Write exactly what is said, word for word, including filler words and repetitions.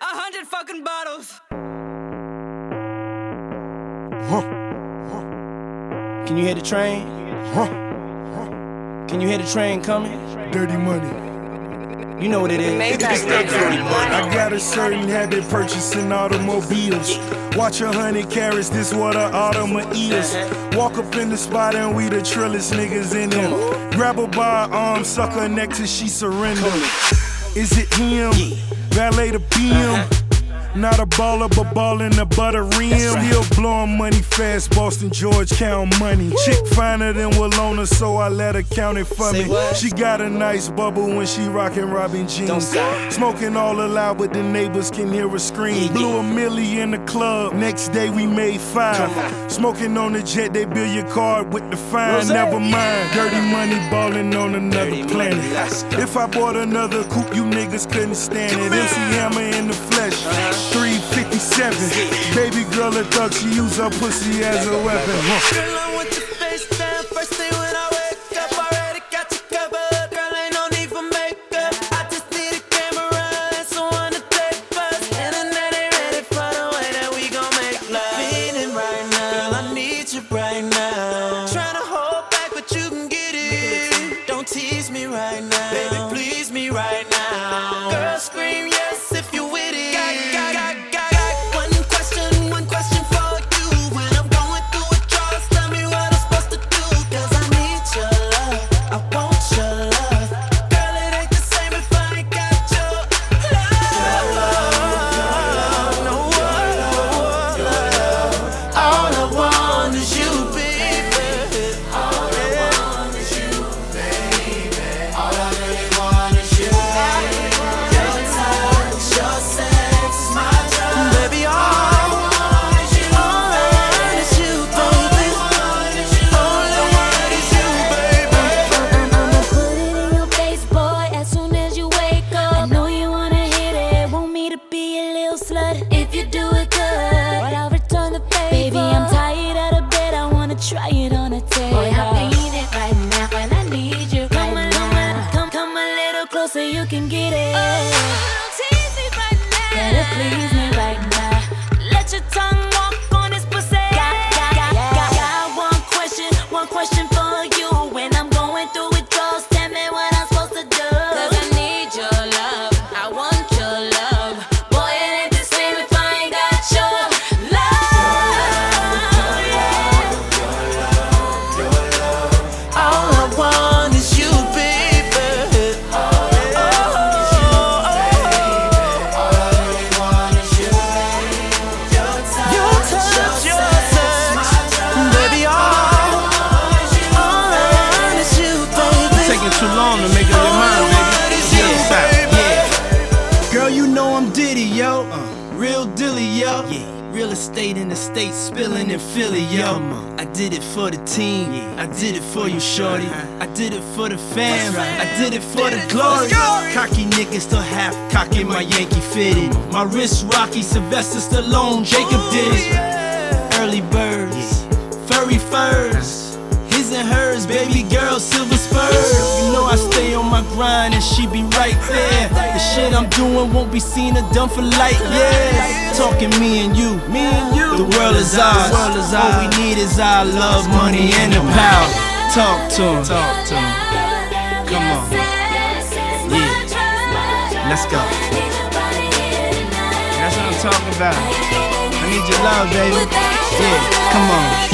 a hundred fucking bottles. Huh. Can you hear the train? Huh. Can you hear the train coming? Dirty money. You know what it is. I got a certain habit purchasing automobiles. Watch a hundred carats, this what a Automa is. Walk up in the spot and we the trillest niggas in them. Grab her by her arm, suck her neck till she surrender. Is it him? Valet the B M. Not a baller, but ballin' the butter rim. Still blowing money fast, Boston, George, count money. Chick finer than Walona, so I let her count it for me. She got a nice bubble when she rockin' Robin jeans. Smoking all aloud, but the neighbors can hear her scream. Blew a milli in the club, next day we made five. Smoking on the jet, they bill your card with the fine. Never mind, dirty money ballin' on another planet. If I bought another coupe, you niggas couldn't stand it. M C Hammer in the flesh. three fifty-seven. Baby girl a thug, she use her pussy as a weapon. Huh. Girl, I want your face down. First thing when I wake up, already got you covered. Girl, ain't no need for makeup. I just need a camera and someone to take us. Internet ain't ready for the way that we gon' make love. Feeling right now, I need you right now. Tryna hold back, but you can get it. Don't tease me right now, baby, please me right now. Girl, scream yes if you with it. If you do it good, I'll return the favor. Baby, I'm tired of the bed, I wanna try it on a table. Boy, I need it right now, and I need you come right now. Come, come a little closer, you can get it. Oh, don't tease me right now. Better please me right now. Let your tongue walk on this pussy. Got, got, got, got, got one question, one question for you. When I'm going through withdrawals, tell me what I'm supposed to do. 'Cause I need your love, I want your love. Boy, it ain't the same if I ain't got your love. All I want is you, baby. All I want is you, baby. All I really want is you, baby. Your touch, your touch, your touch, baby. All, all I want is you, baby. Taking too long to make up your mind, baby. Yeah, stop. Yeah. Girl, you know I'm Diddy, yo. Uh, real dilly, yo. Yeah. Real estate in the States, spilling in Philly, yo. I did it for the team, I did it for you, shorty. I did it for the fam, I did it for the glory. Cocky niggas still half cocky, my Yankee fitted. My wrist rocky, Sylvester Stallone, Jacob did it. Early birds, furry furs, his and hers, baby girl, silver spurs. You know I stay on my grind and she be right there. The shit I'm doing won't be seen or done for light years. Talking me and you, me and you. The world is ours. All we need is our love, money, and the power. Talk to him. Talk to him. Come on. Yeah. Let's go. That's what I'm talking about. I need your love, baby. Yeah. Come on.